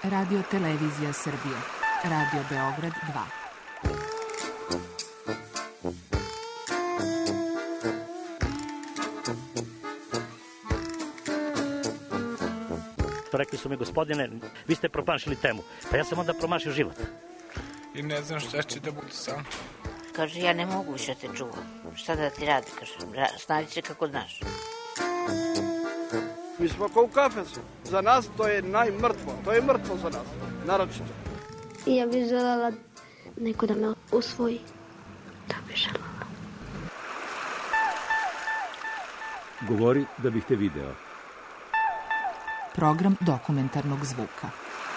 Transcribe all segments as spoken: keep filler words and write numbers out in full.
Radio Televizija Srbije. Radio Beograd dva. Rekli su mi, gospodine, vi ste promašili temu. Pa ja sam onda promašio život. I ne znam šta će da bude sam. Kaže, ja ne mogu više te čuvam. Šta da ti radi, kaže, snađi se kako znaš. Mi smo kao u kafesu. Za nas to je najmrtvo. To je mrtvo za nas, naročito. I ja bih željela neko da me usvoji. Da bih željela. Govori da bih te video. Program dokumentarnog zvuka.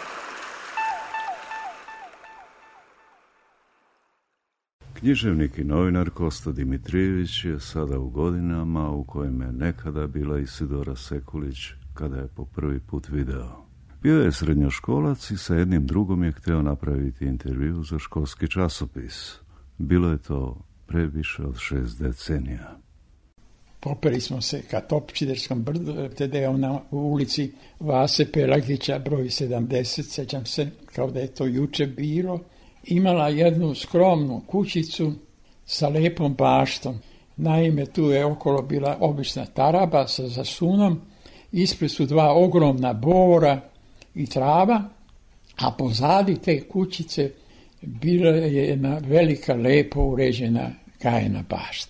Književnik i novinar Kosta Dimitrijević je sada u godinama u kojima je nekada bila Isidora Sekulić kada je po prvi put video. Bio je srednjoškolac i sa jednim drugom je htio napraviti intervju za školski časopis. Bilo je to pre više od šest decenija. Popeli smo se ka Topčiderskom brdu, tada je ona u ulici Vase Pelagića, broj sedamdeset, sećam se, kao da je to juče bilo. Imala jednu skromnu kućicu sa lepom baštom. Naime, tu je okolo bila obična taraba sa zasunom, ispred su dva ogromna bora i trava, a pozadi te kućice bila je jedna velika, lepo uređena gajena bašta.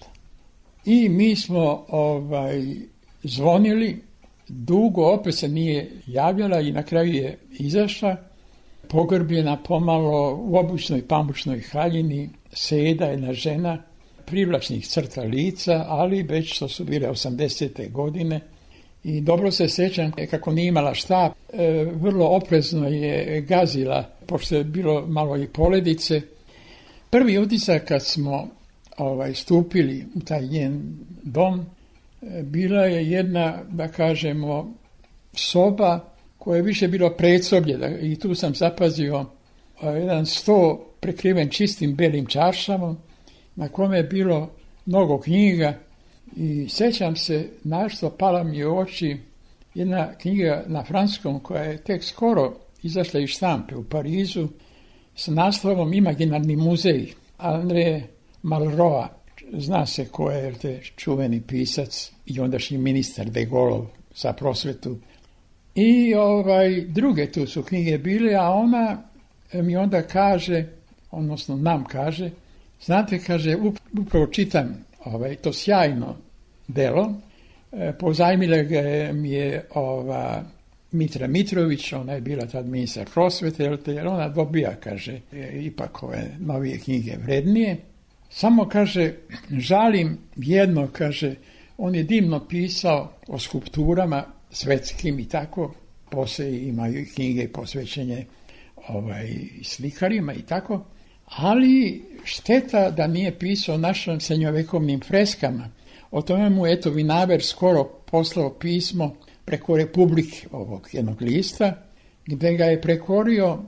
I mi smo ovaj, zvonili, dugo opet se nije javljala i na kraju je izašla, pogrbljena pomalo u običnoj pamučnoj haljini, seda jedna žena, privlačnih crta lica, ali već što su bile osamdesete godine i dobro se sjećam kako nije imala šta, e, vrlo oprezno je gazila, pošto je bilo malo i poledice. Prvi utisak kad smo ovaj, stupili u taj njen dom, e, bila je jedna, da kažemo, soba koje je više bilo predsoblje i tu sam zapazio jedan sto prekriven čistim belim čaršavom na kome je bilo mnogo knjiga i sjećam se našto pala mi u oči jedna knjiga na francuskom koja je tek skoro izašla iz štampe u Parizu s naslovom Imaginarni muzej André Malraux. Zna se ko je te čuveni pisac i ondašnji ministar de Gaulleov za prosvetu. I ovaj, druge tu su knjige bile, a ona mi onda kaže, odnosno nam kaže, znate, kaže, upravo čitam ovaj, to sjajno delo, e, pozajmila ga mi je ova, Mitra Mitrović, ona je bila tad ministar prosvete, jer ona dobija, kaže, ipak ove novije knjige vrednije. Samo, kaže, žalim jedno, kaže, on je divno pisao o skulpturama, svetskim i tako, poslije imaju knjige posvećenje ovaj, slikarima i tako, ali šteta da nije pisao o našim srednjovekovnim freskama. O tome mu eto Vinaver skoro poslao pismo preko Republike, ovog jednog lista, gdje ga je prekorio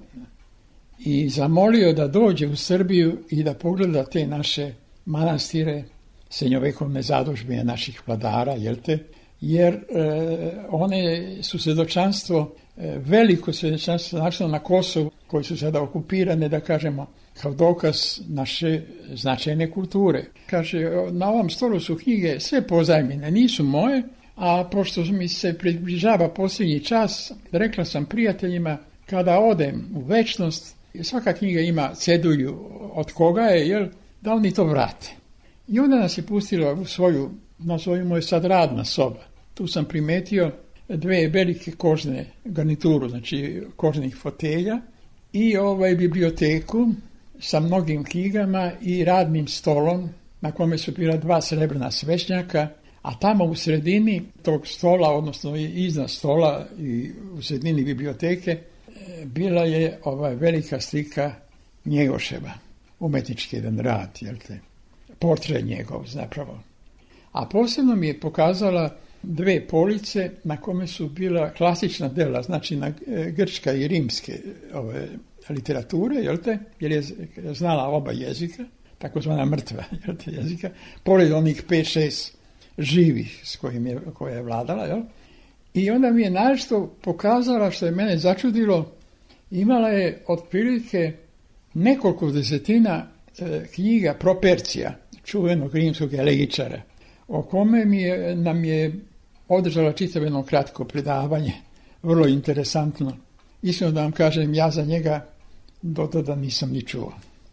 i zamolio da dođe u Srbiju i da pogleda te naše manastire, srednjovekovne zadužbine naših vladara, jel te, jer e, one su svjedočanstvo, e, veliko svjedočanstvo našlo na Kosovu, koji su sada okupirane, da kažemo, kao dokaz naše značajne kulture. Kaže, na ovom stolu su knjige sve pozajmljene, nisu moje, a pošto mi se približava posljednji čas, rekla sam prijateljima, kada odem u večnost, svaka knjiga ima cedulju od koga je, jel, da oni to vrate. I onda nas je pustila u svoju, nazovimo je sad radna soba. Tu sam primetio dve velike kožne garnituru, znači kožnih fotelja i ovaj biblioteku sa mnogim knjigama i radnim stolom na kome su bila dva srebrna svećnjaka, a tamo u sredini tog stola, odnosno iznad stola i u sredini biblioteke, bila je ovaj velika slika Njegoševa, umetnički jedan rad, jel te, portret njegov zapravo. A posebno mi je pokazala dve police na kome su bila klasična dela, znači na grčka i rimske ove, literature, jel te, jer je znala oba jezika, takozvana mrtva jel te, jezika, pored onih pet šest živih s kojim je, koje je vladala, jel? I onda mi je nešto pokazala što je mene začudilo, imala je otprilike nekoliko desetina e, knjiga Propercija, čuvenog rimskog elegičara, o kome mi je, nam je održala čitavo jedno kratko predavanje, vrlo interesantno. Iskreno da vam kažem, ja za njega do tada nisam ni čuo.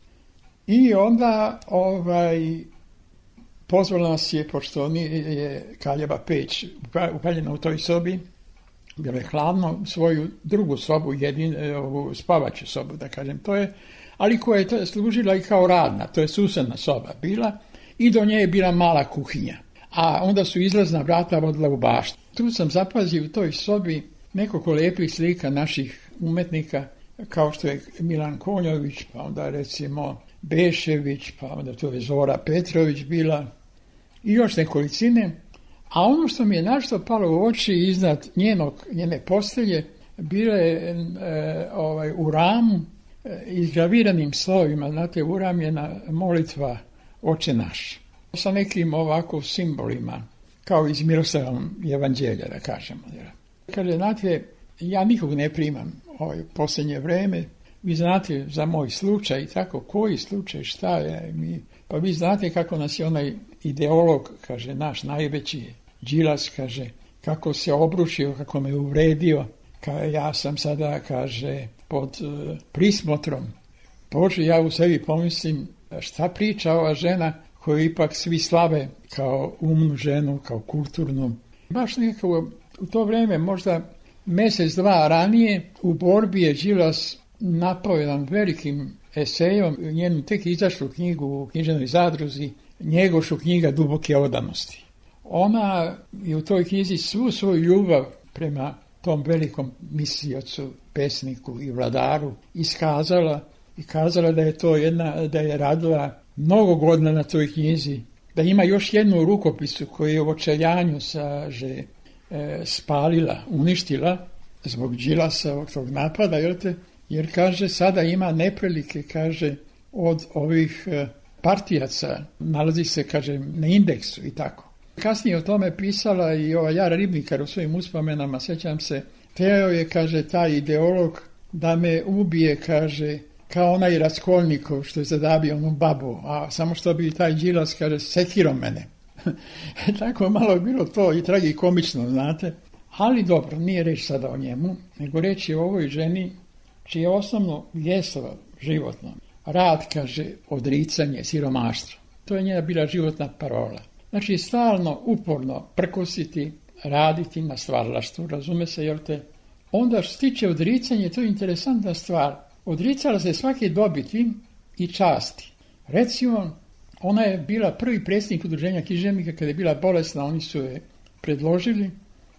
I onda ovaj, pozvala nas je, pošto je Kaljeva peć upaljena u toj sobi, bilo je hladno, svoju drugu sobu, jedin, ovu spavaću sobu, da kažem, to je, ali koja je služila i kao radna, to je susedna soba bila, i do nje je bila mala kuhinja. A onda su izlazna vrata vodila u baštu. Tu sam zapazio u toj sobi nekoliko lijepih slika naših umetnika, kao što je Milan Konjović, pa onda recimo Bešević, pa onda tu je Zora Petrović bila i još nekolicine. A ono što mi je našto palo u oči iznad njenog, njene postelje, bilo je e, ovaj, u ramu e, izgraviranim slovima, znate, uramljena molitva Oče naš, sa nekim ovako simbolima, kao iz Miroslavnog evanđelja, da kažemo. Kaže, znate, ja nikog ne primam ovaj, posljednje vreme, vi znate za moj slučaj i tako, koji slučaj, šta je, mi, pa vi znate kako nas je onaj ideolog, kaže, naš najveći Đilas, kaže, kako se obrušio, kako me uvredio, kaže, ja sam sada, kaže, pod uh, prismotrom. Bože, ja u sebi pomislim, šta priča ova žena koju ipak svi slave kao umnu ženu, kao kulturnu. Baš nekako u to vreme, možda mjesec, dva ranije, u borbi je Đilas napao jedan velikim esejom, njenu tek izašlu knjigu u književnoj zadruzi, njegošu knjiga Duboke odanosti. Ona je u toj knjizi svu svoju ljubav prema tom velikom misliocu, pesniku i vladaru iskazala i kazala da je to jedna, da je radila mnogo godina na toj knjizi, da ima još jednu rukopisu koju je u očajanju saže e, spalila, uništila zbog Đilasovog tog napada, jer, te, jer kaže sada ima neprilike, kaže, od ovih e, partijaca, nalazi se, kaže, na indeksu i tako. Kasnije o tome pisala i ova Jara Ribnikar u svojim uspomenama, sjećam se, teo je, kaže, taj ideolog da me ubije, kaže, kao onaj Raskolnikov što je zadabio onu babu, a samo što bi taj Đilas, kaže, sekiro mene. Tako malo je bilo to i tragikomično, znate. Ali dobro, nije reč sada o njemu, nego reč je o ovoj ženi čije je osnovno geslo životno. Rad, kaže, odricanje, siromaštvo. To je njena bila životna parola. Znači, stalno, uporno prkositi, raditi na stvaralaštvu, razume se, jel te? Onda što se tiče odricanje, to je interesantna stvar. Odricala se svake dobiti i časti. Recimo, ona je bila prvi predsjednik udruženja književnika, kada je bila bolesna, oni su je predložili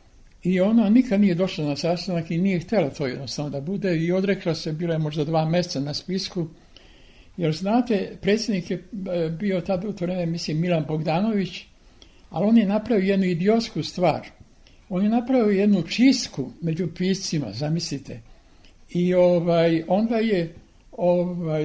i ona nikad nije došla na sastanak i nije htjela to jednostavno da bude i odrekla se, bila je možda dva mjeseca na spisku, jer znate, predsjednik je bio tada u to vreme, mislim, Milan Bogdanović, ali on je napravio jednu idiotsku stvar. On je napravio jednu čistku među piscima, zamislite. I ovaj, onda je ovaj,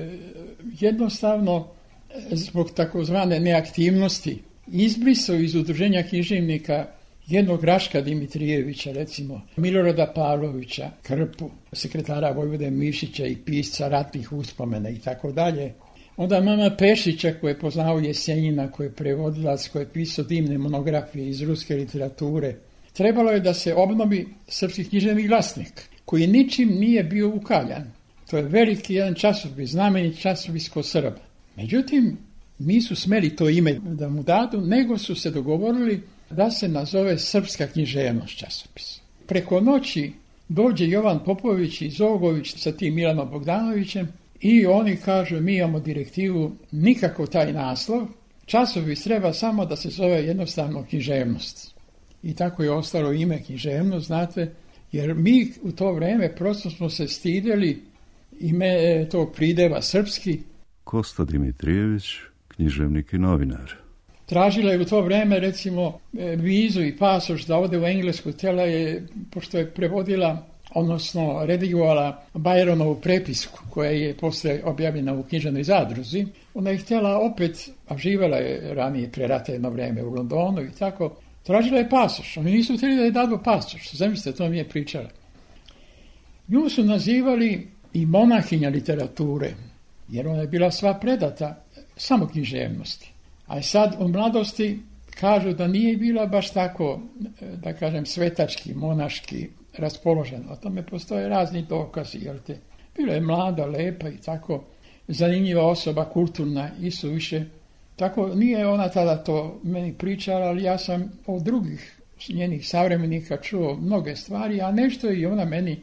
jednostavno zbog takozvane neaktivnosti izbrisao iz udruženja književnika jednog Raška Dimitrijevića, recimo Milorada Pavlovića, Krpu, sekretara Vojvode Mišića i pisca ratnih uspomena i tako dalje. Onda mama Pešića, koji je poznao Jesenjina, koji je prevodilac, koji je pisao divne monografije iz ruske literature. Trebalo je da se obnovi Srpski književni glasnik, koji ničim nije bio ukaljan. To je veliki jedan časopis, znameni časopis kod Srba. Međutim, nisu smeli to ime da mu dadu, nego su se dogovorili da se nazove Srpska književnost časopis. Preko noći dođe Jovan Popović i Zogović sa tim Milanom Bogdanovićem i oni kažu, mi imamo direktivu, nikako taj naslov, časopis treba samo da se zove jednostavno književnost. I tako je ostalo ime književnost, znate, jer mi u to vrijeme prosto smo se stidjeli ime tog prideva srpski. Kosta Dimitrijević, književnik i novinar. Tražila je u to vrijeme, recimo, vizu i pasoš da ode u Englesku, tela je, pošto je prevodila, odnosno redigovala Bajronovu prepisku, koja je poslije objavljena u književnoj zadruzi. Ona je htjela opet, a živjela je ranije pre rata jedno vrijeme u Londonu i tako, tražila je pasoš. Oni nisu htjeli da je dadu pasoš. Zamislite, to mi je pričala. Nju su nazivali i monahinja literature, jer ona je bila sva predata samo književnosti. A sad u mladosti kažu da nije bila baš tako, da kažem, svetački, monaški raspoložena. O tome postoje razni dokazi, jel te? Bila je mlada, lepa i tako zanimljiva osoba, kulturna i suviše. Tako nije ona tada to meni pričala, ali ja sam od drugih njenih savremenika čuo mnoge stvari, a nešto je i ona meni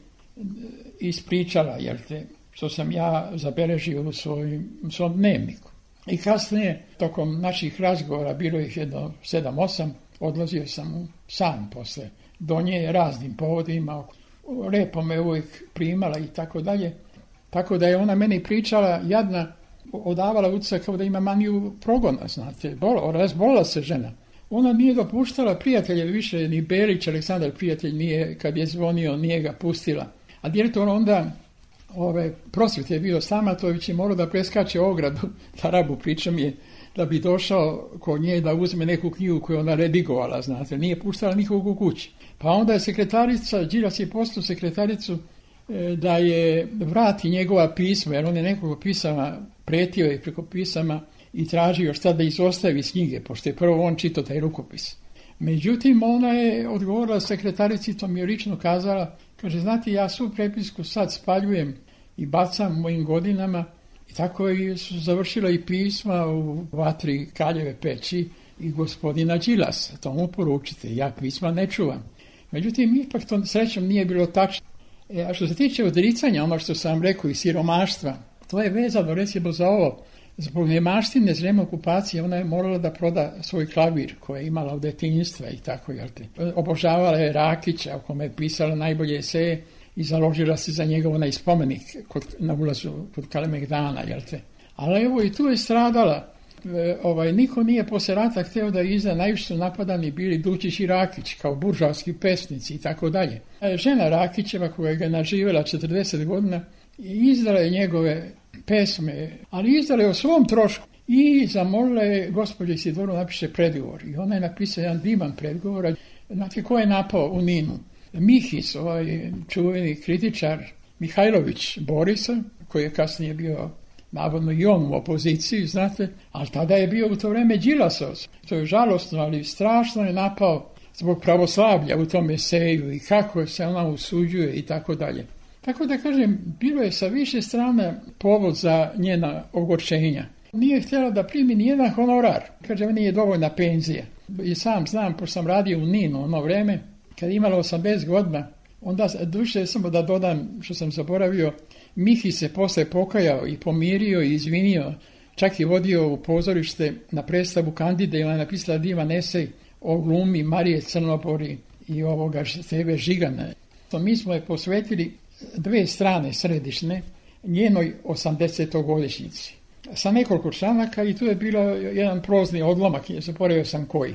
ispričala, jel te, što sam ja zabeležio u svojim, svom dnevniku. I kasnije, tokom naših razgovora, bilo ih jedno sedam, osam, odlazio sam sam posle do nje raznim povodima, lepo me uvijek primala i tako dalje. Tako da je ona meni pričala, jadna, odavala utisak kao da ima maniju progona, znate, bolo, razbolila se žena. Ona nije dopuštala prijatelje više, ni Belić, Aleksandar prijatelj, nije, kad je zvonio, nije ga pustila. A direktor onda, ove, prosvjet je bio Stamatović i morao da preskače ogradu, Tarabu pričam je, da bi došao kod nje da uzme neku knjigu koju ona redigovala, znate, nije puštala nikog u kući. Pa onda je sekretarica, Đilas je postao sekretaricu e, da je vrati njegova pisma, jer on je nekoliko pisama pretio je preko pisama i tražio šta da izostavi iz knjige, pošto je prvo on čitao taj rukopis. Međutim, ona je odgovorila sekretarici, to mi je lično kazala, kaže, znate, ja svu prepisku sad spaljujem i bacam mojim godinama i tako je su završila i pisma u vatri Kaljeve peći i gospodina Đilasa. To mu poručite, ja pisma ne čuvam. Međutim, ipak to srećom nije bilo tačno. E, a što se tiče odricanja, ono što sam rekao, i siromaštva, to je vezano recimo za ovo. Zbog nemaštine, zreme okupacije, ona je morala da proda svoj klavir koji je imala od detinjstva i tako, jel te. Obožavala je Rakića, o kome je pisala najbolje eseje i založila se za njegov onaj spomenik kod, na ulazu kod Kalemegdana, jel te. Ali evo i tu je stradala. E, ovaj, niko nije posle rata hteo da izda, najviše su napadani bili Dučić i Rakić kao buržovski pesnici i tako dalje. E, žena Rakićeva koja ga je naživjela četrdeset godina izdala je njegove pesme, ali izdala je o svom trošku i zamolila je gospođu Isidoru napiše predgovor. I ona je napisala jedan divan predgovor. Znate ko je napao u Ninu? Mihis, ovaj čuveni kritičar Mihajlović Borisa, koji je kasnije bio navodno i on u opoziciji, znate, ali tada je bio u to vreme Đilasov. To je žalostno, ali strašno je napao zbog pravoslavlja u tom eseju i kako se ona usuđuje i tako dalje. Tako da kažem, bilo je sa više strana povod za njena ogorčenja. Nije htjela da primi nijedan honorar. Kaže, meni je dovoljna penzija. I sam znam, pošto sam radio u Ninu ono vreme, kad je imala osamdeset godina, onda duše samo da dodam što sam zaboravio, Mihi se posle pokajao i pomirio i izvinio. Čak je vodio u pozorište na predstavu Kandide i ona je napisala divan esej o glumi Marije Crnobori i ovoga Steve Žigana. To mi smo je posvetili dve strane središnje njenoj osamdesetogodišnjici sa nekoliko članaka i tu je bilo jedan prozni odlomak, zaboravio sam koji.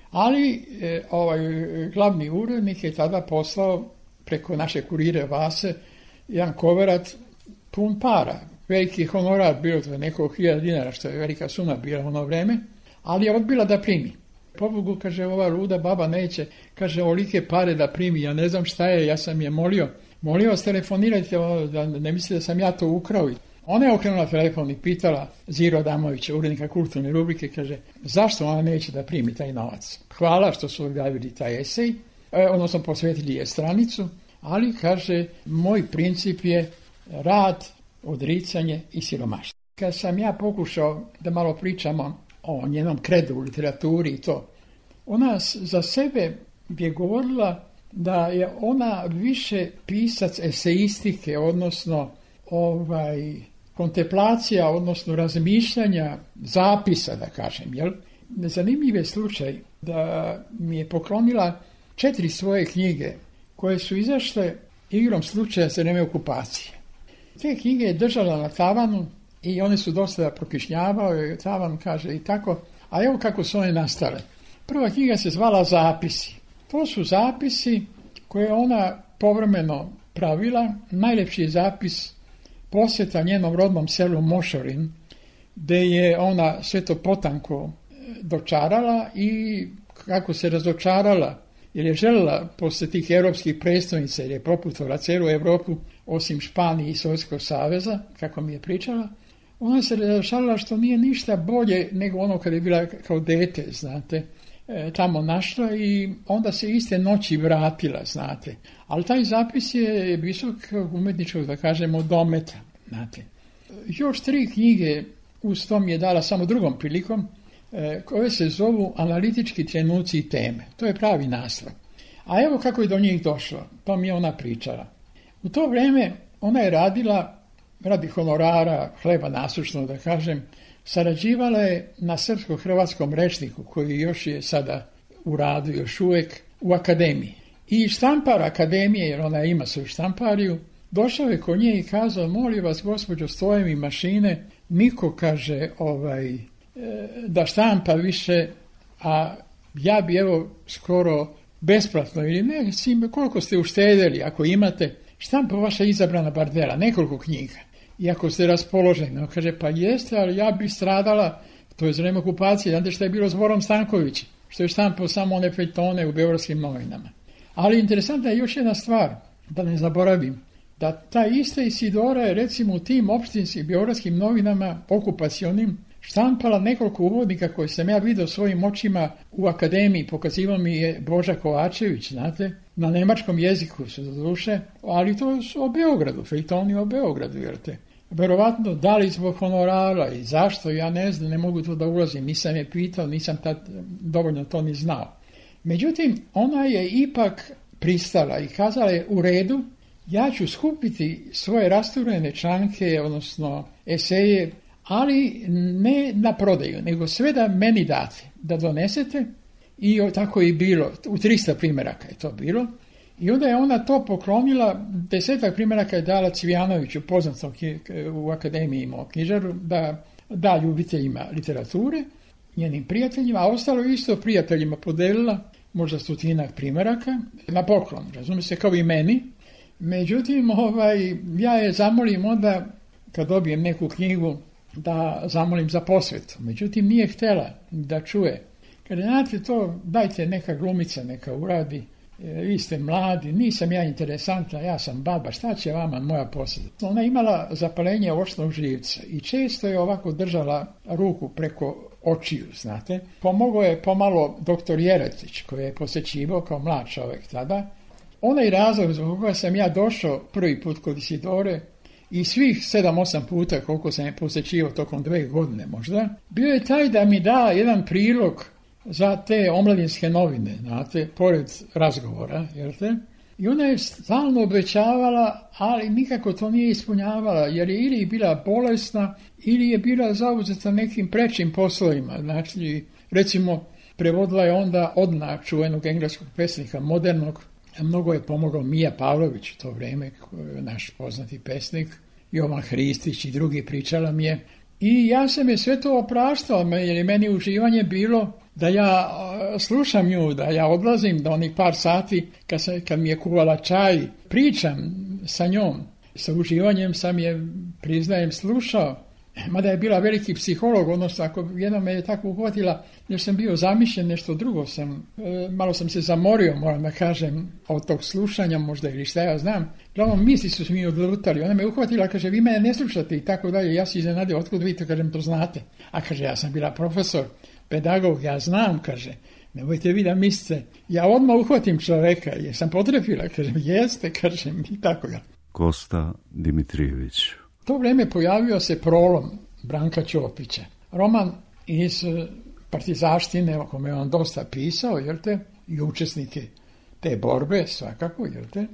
Ali e, ovaj glavni urednik je tada poslao preko naše kurire Vase jedan koverat pun para. Veliki honorar, bilo to nekog hiljada dinara, što je velika suma bila u ono vreme, ali je odbila da primi. Pobogu, kaže, ova luda baba neće, kaže, olike pare da primi, ja ne znam šta je, ja sam je molio, molio vas telefonirajte, da ne mislite da sam ja to ukrao. Ona je okrenula telefon i pitala Ziro Adamovića, urednika kulturne rubrike, kaže, zašto ona neće da primi taj novac? Hvala što su objavili taj esej, odnosno posvetili je stranicu, ali, kaže, moj princip je rad, odricanje i siromaštvo. Kad sam ja pokušao da malo pričamo o njenom kredu u literaturi i to, ona za sebe je govorila da je ona više pisac eseistike, odnosno ovaj, kontemplacija, odnosno razmišljanja, zapisa, da kažem, jel? Zanimljiv je slučaj da mi je poklonila četiri svoje knjige koje su izašle igrom slučaja za vreme okupacije. Te knjige je držala na tavanu i one su dosta prokišnjavale, tavan kaže i tako, a evo kako su one nastale. Prva knjiga se zvala Zapisi. To su zapisi koje ona povremeno pravila. Najlepši je zapis posjeta njenom rodnom selu Mošorin, gde je ona sve to potanko dočarala i kako se razočarala, jer je željela posle tih evropskih predstavnica, jer je proputovala celu Evropu, osim Španije i Sovjetskog saveza, kako mi je pričala. Ona se razočarala što nije ništa bolje nego ono kad je bila kao dete, znate, e, tamo našla i onda se iste noći vratila, znate. Ali taj zapis je visokog umjetničkog, da kažemo, dometa, znate. Još tri knjige uz to mi je dala samo drugom prilikom, e, koje se zovu Analitički trenuci i teme. To je pravi naslov. A evo kako je do njih došlo, to mi je ona pričala. U to vrijeme ona je radila, radi honorara, hleba nasušno da kažem, sarađivala je na srpsko-hrvatskom rečniku koji još je sada u radu još uvijek u akademiji. I štampar akademije, jer ona ima svoju štampariju, došao je kod nje i kazao, molim vas gospođo, stoje mi mašine, niko kaže ovaj, da štampa više, a ja bi evo skoro besplatno ili ne, koliko ste uštedeli ako imate, štampa vaša izabrana bardela, nekoliko knjiga. I ako ste raspoloženi, on kaže, pa jeste, ali ja bi stradala, to je za vreme okupacije, znate što je bilo s Borom Stanković, što je štampao samo one feljtone u Beogradskim novinama. Ali interesantna je još jedna stvar, da ne zaboravim, da ta ista Isidora je recimo u tim opštinskim Beogradskim novinama okupacionim štampala nekoliko uvodnika koje sam ja vidio svojim očima u akademiji, pokazivao mi je Boža Kovačević, znate, na nemačkom jeziku su do duše, ali to su o Beogradu, feljtoni o Beogradu, jer te. Verovatno da li zbog honorara i zašto, ja ne znam, ne mogu to da ulazim, nisam je pitao, nisam tad dovoljno to ni znao. Međutim, ona je ipak pristala i kazala je u redu, ja ću skupiti svoje rasturene članke, odnosno eseje, ali ne na prodaju, nego sve da meni date, da donesete, i tako je bilo, u tristo primjeraka je to bilo, i onda je ona to poklonila, desetak primjeraka je dala Cvijanoviću, poznatom u akademiji imao knjižaru, da da ljubiteljima literature, njenim prijateljima, a ostalo isto prijateljima podelila, možda stotinak primjeraka, na poklon, razumije se, kao i meni. Međutim, ovaj, ja je zamolim onda, kad dobijem neku knjigu, da zamolim za posvetu. Međutim, nije htjela da čuje. Kada znate to, dajte neka glumica, neka uradi, e, vi ste mladi, nisam ja interesantna, ja sam baba, šta će vama moja posveta? Ona je imala zapalenje očnog živca i često je ovako držala ruku preko očiju, znate. Pomogao je pomalo doktor Jeretić, koji je posjećivao kao mlad čovjek tada. Onaj razlog zbog koga sam ja došao prvi put kod Isidore, i svih sedam, osam puta koliko sam je posjećivao tokom dve godine možda, bio je taj da mi da jedan prilog za te omladinske novine, znate, pored razgovora, jel te? I ona je stalno obećavala, ali nikako to nije ispunjavala, jer je ili bila bolesna, ili je bila zauzeta nekim prečim poslovima. Znači, recimo, prevodila je onda Odna, čuvenog engleskog pesnika, modernog. Mnogo je pomogao Mija Pavlović u to vrijeme, naš poznati pesnik, Jovan Hristić i drugi, pričala mi je. I ja sam je sve to opraštao, jer je meni uživanje bilo da ja slušam nju, da ja odlazim do onih par sati kad, se, kad mi je kuvala čaj, pričam sa njom. Sa uživanjem sam je, priznajem, slušao. Mada je bila veliki psiholog, odnosno ako jedna me je tako uhvatila, jer sam bio zamišljen, nešto drugo sam, e, malo sam se zamorio, moram da kažem, od tog slušanja možda ili šta ja znam. Glavnom, misli su mi odlutali, ona me uhvatila, kaže, vi mene ne slušate i tako dalje, ja se iznenadio, otkud vi to, kažem, to znate. A kaže, ja sam bila profesor, pedagog, ja znam, kaže, nemojte vi da mislite, ja odmah uhvatim čoveka, jer sam potrefila, kažem, jeste, kažem, i tako ga. Kosta Dimitrijević. To vrijeme pojavio se Prolom Branka Ćopića. Roman iz partizaštine, o kome je on dosta pisao, jel te, i učesnike te borbe, svakako, jel te.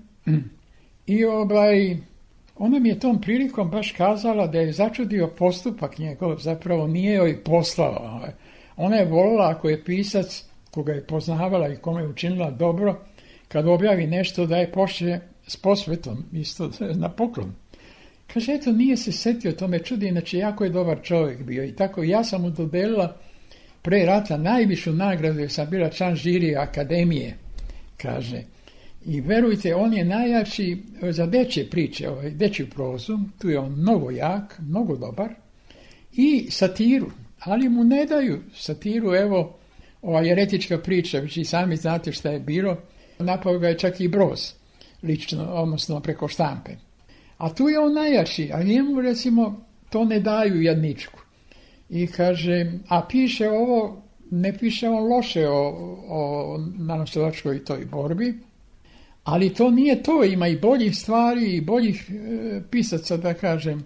I ovaj, ona mi je tom prilikom baš kazala da je začudio postupak njegov, zapravo nije joj poslao. Ona je volila, ako je pisac, koga je poznavala i kome je učinila dobro, kad objavi nešto da je pošle s posvetom, isto na poklon. Kaže, eto, nije se setio, to me čudi, inače jako je dobar čovjek bio. I tako, ja sam mu dodelila pre rata najvišu nagradu, jer sam bila član žirija akademije, kaže. I verujte, on je najjači za dečje priče, ovaj, dečju prozu, tu je on mnogo jak, mnogo dobar, i satiru, ali mu ne daju satiru, evo, ova jeretička priča, već i sami znate šta je bilo, napao ga je čak i Broz, lično, odnosno preko štampe. A tu je on najjači, a njemu recimo to ne daju jedničku. I kaže, a piše ovo, ne piše on loše o, o narodnooslobodilačkoj toj borbi, ali to nije to, ima i boljih stvari i boljih e, pisaca, da kažem,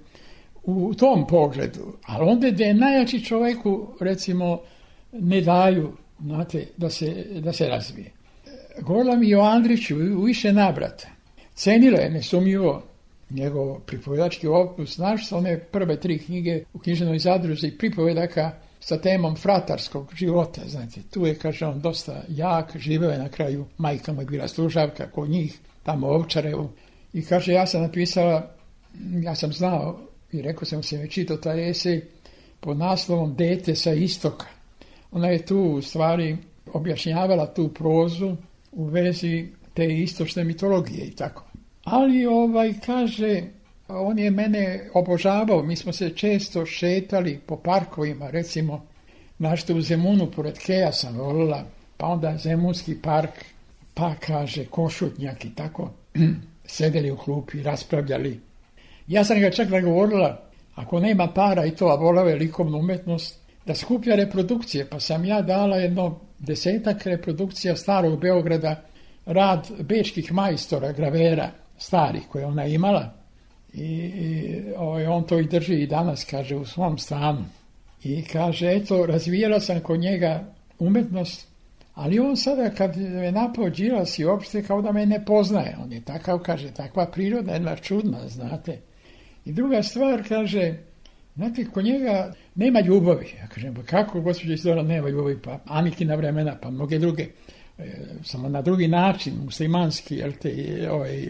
u tom pogledu. Ali onda gdje je najjači čovjeku, recimo, ne daju, znate, da se, da se razvije. Govorila mi o Andriću u više navrata. Cenila je nesumnjivo njegov pripovedački opus, znaš, one prve tri knjige u književnoj zadruzi pripovedaka sa temom fratarskog života, znate, tu je, kaže on, dosta jak, živeo je na kraju, majka mu je bila služavka kod njih, tamo u Ovčarevu, i kaže, ja sam napisala, ja sam znao, i rekao sam se mi čitao taj esej pod naslovom Dete sa istoka. Ona je tu u stvari objašnjavala tu prozu u vezi te istočne mitologije i tako. Ali ovaj kaže, on je mene obožavao, mi smo se često šetali po parkovima, recimo, našto u Zemunu, pored Keja sam volila, pa onda Zemunski park, pa kaže Košutnjak i tako, sedeli u klupi, raspravljali. Ja sam ga čak nagovorila, ako nema para i to, a volao je likovnu umetnost, da skuplja reprodukcije, pa sam ja dala jedno desetak reprodukcija starog Beograda, rad bečkih majstora, gravera, starih koje ona imala. I, i ovaj, on to i drži i danas, kaže, u svom stanu. I kaže, eto, razvijala sam kod njega umetnost, ali on sada kad me napao Đilas i uopšte kao da me ne poznaje. On je takav, kaže, takva priroda, jedna čudna, znate. I druga stvar, kaže, znate, kod njega nema ljubavi. Ja kažem, pa kako, gospođa Isidora, nema ljubavi? Pa Anikina vremena, pa mnoge druge. E, samo na drugi način, muslimanski, jel te, ovaj,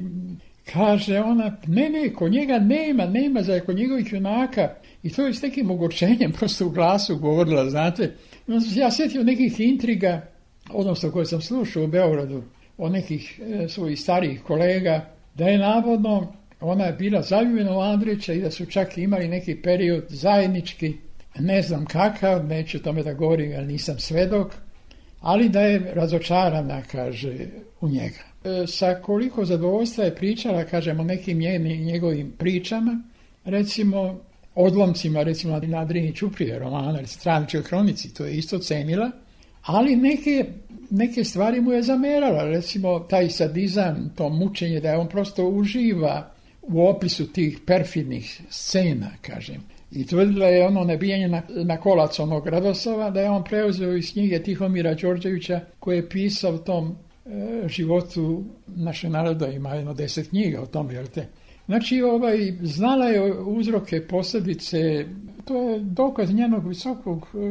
kaže ona, ne, ne, kod njega nema, nema za kod njegovih junaka. I to je s nekim ogorčenjem prosto u glasu govorila, znate. Ja sjetio nekih intriga, odnosno koje sam slušao u Beogradu, od nekih e, svojih starijih kolega, da je navodno ona je bila zaljubljena u Andrića i da su čak imali neki period zajednički, ne znam kakav, neću tome da govorim jer nisam svedok, ali da je razočarana, kaže, u njega. E, sa koliko zadovoljstva je pričala, kažem, o nekim njegovim pričama, recimo odlomcima, recimo na Adrini Ćuprije romana, ili Straničkoj kronici, to je isto cenila, ali neke, neke stvari mu je zamerala, recimo taj sadizam, to mučenje, da je on prosto uživa u opisu tih perfidnih scena, kažem. I tvrdila je ono nabijanje na, na kolac onog Radosava, da je on preuzeo iz knjige Tihomira Đorđevića, koji je pisao o tom e, životu naše naroda, ima jedno deset knjiga o tom, jel te? Znači, ovaj, znala je uzroke, posljedice, to je dokaz njenog visokog e,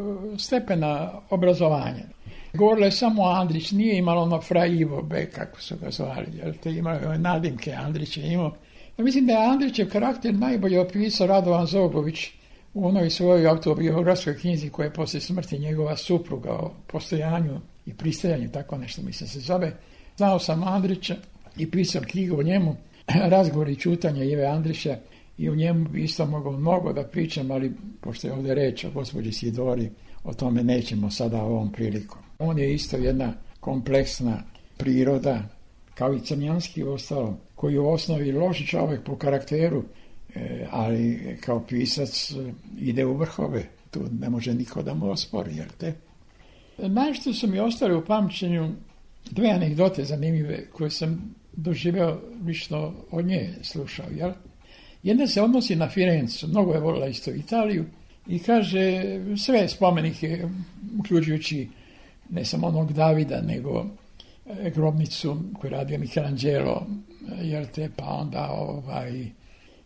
stepena obrazovanja. Govorila je samo Andrić, nije imalo ono Fra Ivo B, kako su ga zvali, jel te, imao je nadimke, Andrić je imao. Ja mislim da je Andrićev karakter najbolje opisao Radovan Zogović u onoj svojoj autobiografskoj knjizi koja je poslije smrti njegova supruga o postojanju i pristajanju, tako nešto mislim se zove. Znao sam Andrića i pisao knjigu o njemu, Razgovor i čutanje Ive Andrića, i o njemu bi isto mogao mnogo da pričam, ali pošto je ovdje reč o gospođi Sidori, o tome nećemo sada ovom prilikom. On je isto jedna kompleksna priroda, kao i Crnjanski ostalo, koji u osnovi loši čovjek po karakteru, e, ali kao pisac e, ide u vrhove, tu ne može niko da mu ospori, jel te? Najšto su mi ostali u pamćenju dve anegdote zanimljive koje sam doživeo, lično od nje slušao, jel? Jedna se odnosi na Firencu, mnogo je volila isto Italiju, i kaže sve spomenike, uključujući ne samo onog Davida, nego grobnicu koju radio Michelangelo, jel te, pa onda ovaj, e,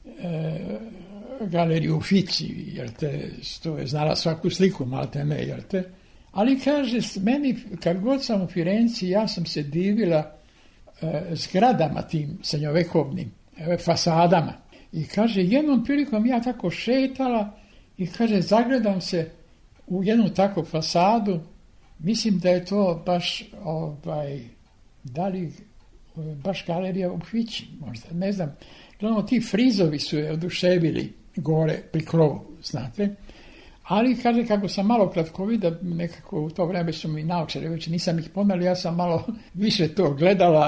galeriju Uffizi, jel te, to je znala svaku sliku, malte ne, jel te. Ali kaže, meni, kad god sam u Firenci, ja sam se divila e, zgradama tim srednjovekovnim, e, fasadama. I kaže, jednom prilikom ja tako šetala i kaže, zagledam se u jednu takvu fasadu, mislim da je to baš, ovaj, da li baš galerija u Uffizi, možda, ne znam. Gledamo, ti frizovi su je oduševili gore pri krovu, znate. Ali, kaže, kako sam malo kratkovida, nekako u to vreme su mi naočare, već nisam ih pomeli, ja sam malo više to gledala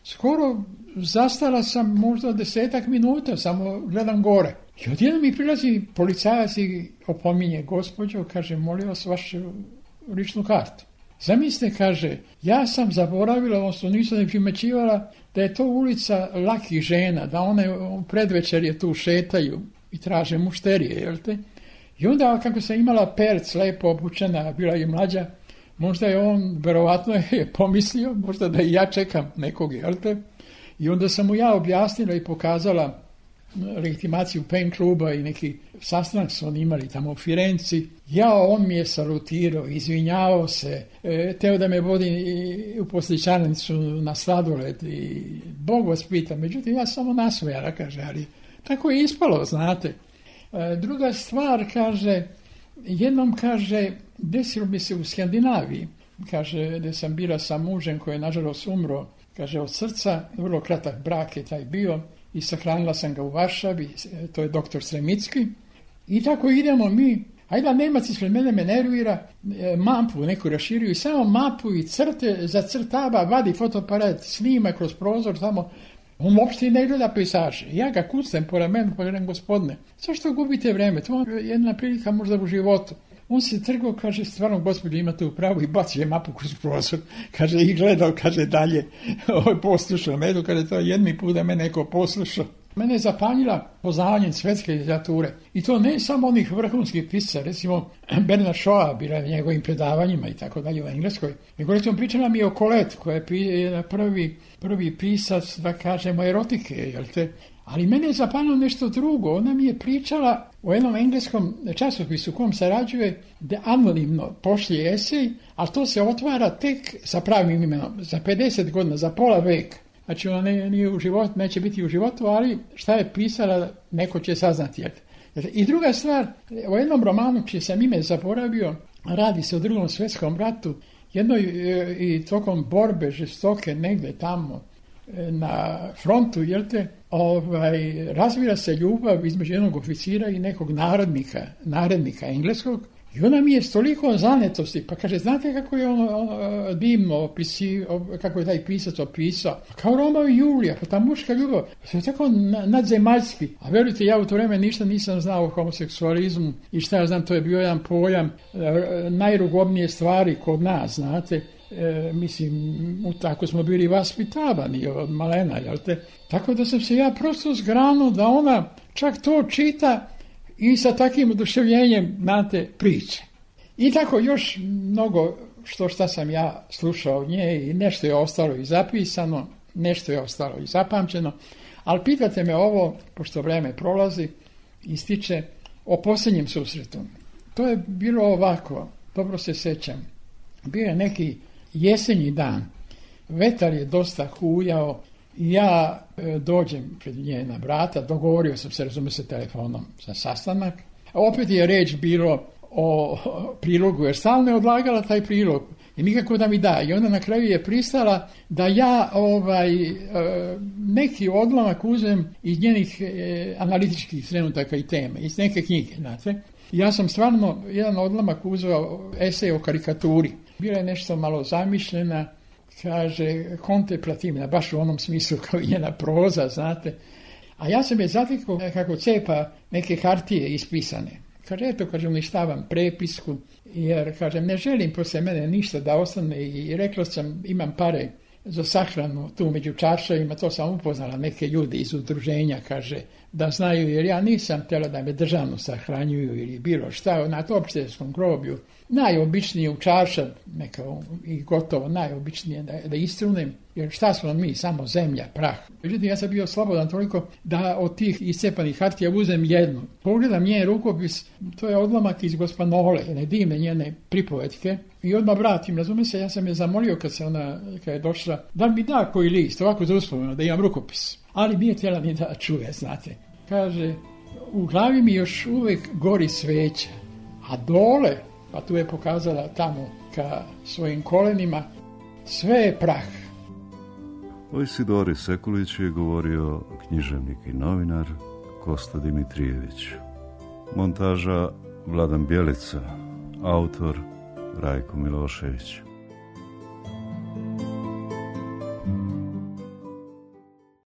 skoro zastala sam možda desetak minuta, samo gledam gore. I odjednom mi prilazi policajac i opominje, gospođo, kaže, molim vas vašu ličnu kartu. Zamislite, kaže, ja sam zaboravila, odnosno nisam ne primećivala da je to ulica lakih žena, da one u predvečerje tu šetaju i traže mušterije, jel te? I onda kako sam imala perc lepo obučena, bila je mlađa, možda je on, verovatno je pomislio, možda da i ja čekam nekog, jel te? I onda sam mu ja objasnila i pokazala legitimaciju pen kluba i neki sastanak su oni imali tamo u Firenci. Ja, on mi je salutirao, izvinjavao se, e, teo da me vodi u posličarnicu na sladoled i Bog vas pita. Međutim, ja samo nasmejala, kaže, ali tako je ispalo, znate. E, druga stvar, kaže, jednom, kaže, desilo mi se u Skandinaviji, kaže, da sam bila sa mužem koji je nažalost umro, kaže, od srca, vrlo kratak brak je taj bio, i sahranila sam ga u Varšavi, to je doktor Sremicki. I tako idemo mi, ajde Nemac ispred mene me nervira, mapu neku raširio i samo mapu i crte zacrtava, vadi fotoaparat, snima kroz prozor tamo. On uopšte ne gleda pejsaže. Ja ga kucnem po ramenu, pa gledam, gospodine, zašto gubite vreme? To je jedna prilika možda u životu. On se trgao, kaže, stvarno, gospođo, imate u pravu, i bacio je mapu kroz prozor. Kaže, i gledao, kaže, dalje, ovo poslušao medu, kaže, to je jedni put da me neko poslušao. Mene je zapanjila poznavanjem svetske literature. I to ne samo onih vrhunskih pisaca, recimo Bernard Shaw, bila je njegovim predavanjima i tako dalje u Engleskoj. Nego recimo pričala mi je o Colette, koja je prvi, prvi pisac, da kažemo, erotike, jel te? Ali mene je zapanjilo nešto drugo. Ona mi je pričala o jednom engleskom časopisu u kom sarađuje, da anonimno pošlje esej, ali to se otvara tek sa pravim imenom, za pedeset godina, za pola veka. Znači ona ne, nije u životu, neće biti u životu, ali šta je pisala, neko će saznati. I druga stvar, o jednom romanu čiji sam ime zaboravio, radi se o Drugom svjetskom ratu, jednoj i tokom borbe žestoke negdje tamo na frontu, jel te, ovaj, razvila se ljubav između jednog oficira i nekog narodnika, narednika engleskog. I ona mi je s toliko zanetosti, pa kaže, znate kako je ono, ono divno opisi, kako je taj pisac opisao? Kao Romeo i Julija, pa ta muška ljubav, sve tako nadzemaljski. A verujte, ja u to vreme ništa nisam znao o homoseksualizmu i šta ja znam, to je bio jedan pojam najrugobnije stvari kod nas, znate. E, mislim, tako smo bili vaspitavani od malena, jel te? Tako da sam se ja prosto zgranuo da ona čak to čita i sa takvim oduševljenjem, znate, priče. I tako još mnogo što šta sam ja slušao od nje i nešto je ostalo i zapisano, nešto je ostalo i zapamćeno, ali pitate me ovo, pošto vreme prolazi, ističe, o posljednjem susretu. To je bilo ovako, dobro se sećam, bio je neki jesenji dan, vetar je dosta hujao i ja e, dođem pred njena vrata, dogovorio sam se, razume se, telefonom za sastanak. A opet je reč bilo o prilogu, jer stalno je odlagala taj prilog i nikako da mi da. I onda na kraju je pristala da ja ovaj, e, neki odlomak uzem iz njenih e, analitičkih trenutaka i teme, iz neke knjige, znate. Ja sam stvarno jedan odlomak uzeo esej o karikaturi. Bila je nešto malo zamišljena, kaže, kontemplativna, baš u onom smislu kao i njena proza, znate. A ja sam je zatekao kako cepa neke hartije ispisane. Kaže, eto, kažem, uništavam prepisku, jer, kažem, ne želim posle mene ništa da ostane i rekla sam, imam pare za sahranu tu među čaršavima, to sam upoznala neke ljude iz udruženja, kaže, da znaju, jer ja nisam htjela da me državno sahranjuju ili bilo šta, na to opštedetskom groblju. Najobičnije u čaršav, neka i gotovo najobičnije da, da istrunem, jer šta smo mi, samo zemlja, prah. Međutim, ja sam bio slobodan toliko da od tih iscepanih hartija uzem jednu. Pogledam njen rukopis, to je odlomak iz Gospanole, ne divne njene pripovetke, i odmah vratim, razume se, ja sam je zamolio kad se ona, kad je došla, da mi da koji list, ovako za uspomenu, da imam rukopis. Ali nije htjela ni da čuje, znate. Kaže, u glavi mi još uvijek gori sveća, a dole, pa tu je pokazala tamo ka svojim kolenima, sve je prah. O Isidori Sekulić je govorio književnik i novinar Kosta Dimitrijević. Montaža Vladan Bjelica, autor Rajko Milošević.